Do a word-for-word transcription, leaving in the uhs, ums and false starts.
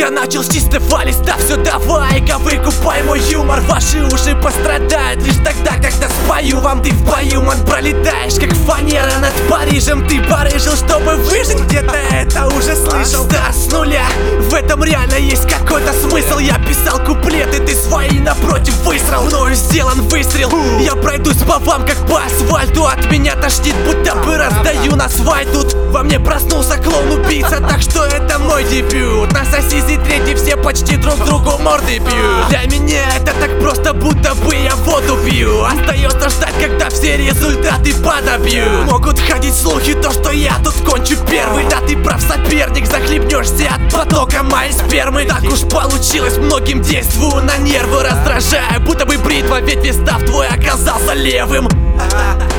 Я начал с чистого листа, все давай-ка выкупай мой юмор. Ваши уши пострадают лишь тогда, когда спою вам. Ты в бою, ман, пролетаешь, как фанера над Парижем. Ты барыжил, чтобы выжить, где-то это уже слышал. Стар с нуля, в этом реально есть какой-то смысл. Я писал куплеты, ты свои напротив высрал. Мною сделан выстрел, я пройдусь по вам, как по асфальту. От меня тошнит, будто бы раздаю на свай. Тут во мне проснулся клоун-убийца, так что это мой дебют. На сосисе третий все почти друг другу морды бьют. Для меня это так просто, будто бы я воду пью. Остается ждать, когда все результаты подобьют. Могут ходить слухи, то что я тут кончу первый. Да ты прав, соперник, захлебнешься от потока моей спермы. Так уж получилось, многим действую на нервы, раздражая, будто бы бритва, ведь весь став твой оказался левым.